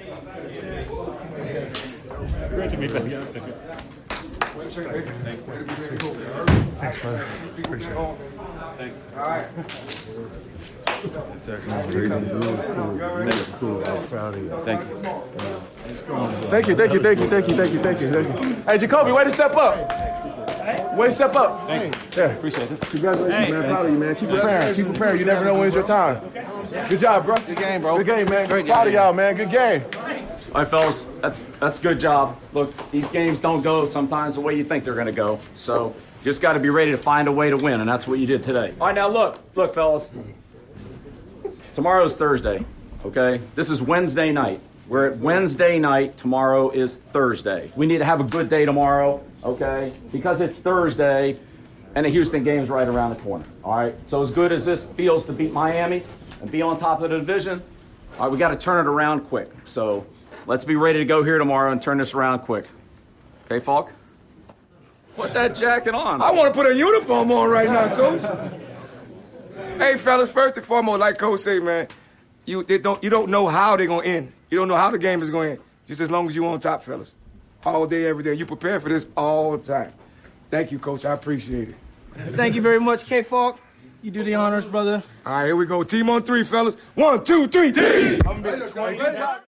Great to meet you. Thanks, brother. Appreciate it. All right. That's crazy. Cool. I'm proud of you. Thank you. Thank you. Hey, Jacoby, way to step up. Way to step up. Thank you. Yeah. Appreciate it. Congratulations, man. Proud of you, man. Keep preparing. You never know when it's your time. Good job, bro. Good game, bro. Good game, man. Great Proud game. of y'all, man. Good game. All right, fellas, that's a good job. Look, these games don't go sometimes the way you think they're going to go. So just got to be ready to find a way to win, and that's what you did today. All right, now look, fellas. Tomorrow's Thursday, okay? This is Wednesday night. We're at Wednesday night. Tomorrow is Thursday. We need to have a good day tomorrow, okay? Because it's Thursday, and the Houston game's right around the corner, all right? So as good as this feels to beat Miami and be on top of the division, all right, we got to turn it around quick. So let's be ready to go here tomorrow and turn this around quick. Okay, Falk? Put that jacket on. I want to put a uniform on right now, Coach. Hey, fellas, first and foremost, like Coach say, man, you don't know how they're going to end. You don't know how the game is going to end. Just as long as you're on top, fellas. All day, every day. You prepare for this all the time. Thank you, Coach. I appreciate it. Thank you very much, K-Falk. You do the honors, brother. All right, here we go. Team on three, fellas. 1, 2, 3, team!